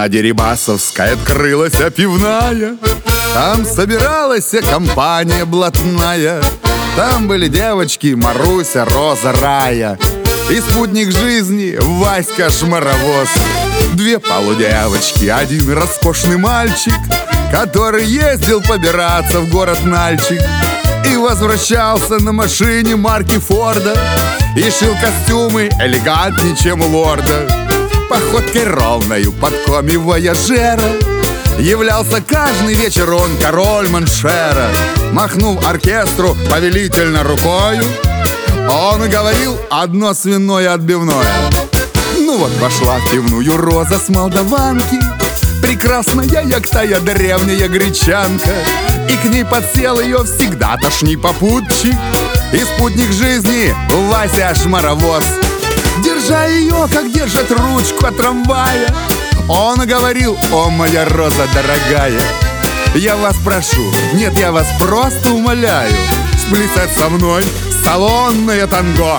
На Дерибасовской открылась пивная. Там собиралась компания блатная. Там были девочки Маруся, Роза, Рая и спутник жизни Васька Шмаровоз. Две полудевочки, один роскошный мальчик, который ездил побираться в город Нальчик и возвращался на машине марки Форда и шил костюмы элегантнее, чем у лорда. Походкой ровною, подкоми вояжера являлся каждый вечер он король Маншера. Махнув оркестру повелительно рукою, он говорил одно свиное отбивное. Ну вот вошла в пивную Роза с молдаванки, прекрасная, як тая древняя гречанка, и к ней подсел ее всегда-тошний попутчик и спутник жизни Вася Шмаровоз. Держа ее, как держат ручку от трамвая, он говорил: о, моя Роза дорогая, я вас прошу, нет, я вас просто умоляю, сплясать со мной салонное танго.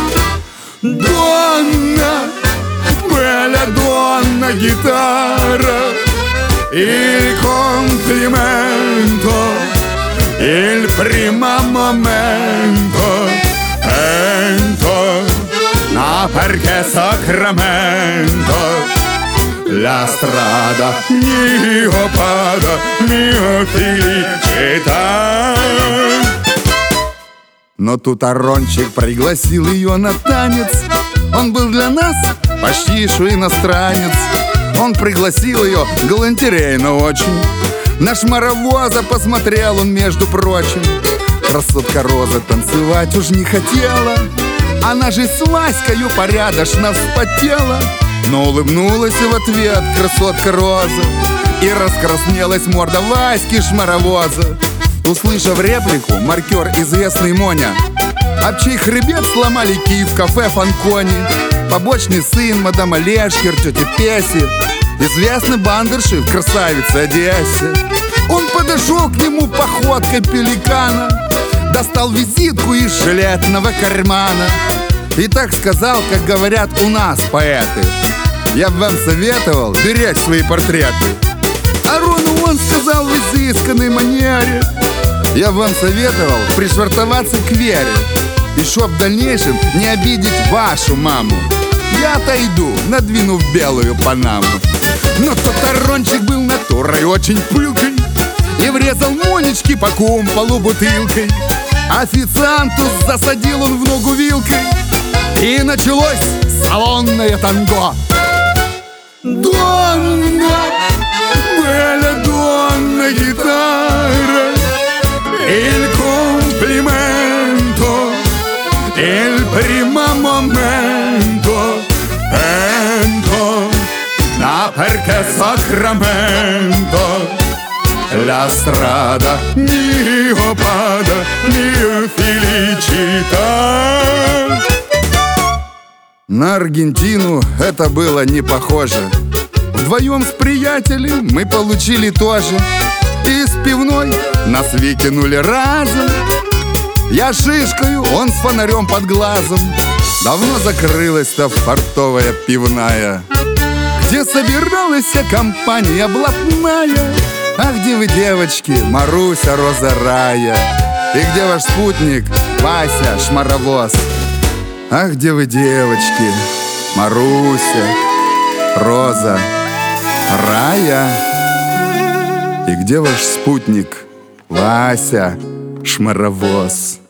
Донна, беля донна гитара, il complimento, il primo momento, ento, no perché Sacramento. La strada mio pada, mio felicità. Но тут Арончик пригласил ее на танец. Он был для нас почти что иностранец. Он пригласил ее галантерейно очень. На Шмаровоза посмотрел он, между прочим. Красотка Роза танцевать уж не хотела. Она же с Ваською порядочно вспотела, но улыбнулась в ответ красотка Роза, и раскраснелась морда Васьки Шмаровоза. Услышав реплику, маркер известный Моня, об чей хребет сломали кий в кафе Фанкони, побочный сын мадам Олешкер, тети Песи, известный бандерши в красавице Одессе. Он подошел к нему походкой пеликана, достал визитку из жилетного кармана и так сказал, как говорят у нас поэты: я бы вам советовал беречь свои портреты. А Рону он сказал в изысканной манере: я бы вам советовал пришвартоваться к Вере, и чтоб в дальнейшем не обидеть вашу маму, я отойду, надвинув белую панаму. Но тот Арончик был натурой очень пылкой и врезал Монечки по кумполу бутылкой. Официанту засадил он в ногу вилкой, и началось салонное танго. Донна, беля донна гитара, il complimento, il primo momento, ento, no perché Sacramento. La strada mio pada, mio felicità. На Аргентину это было не похоже. Вдвоем с приятелем мы получили тоже. И с пивной нас выкинули разом. Я шишкою, он с фонарем под глазом. Давно закрылась-то фартовая пивная, где собиралась вся компания блатная. А где вы, девочки, Маруся, Роза, Рая? И где ваш спутник Вася Шмаровоз? А где вы, девочки, Маруся, Роза, Рая? И где ваш спутник Вася Шмаровоз?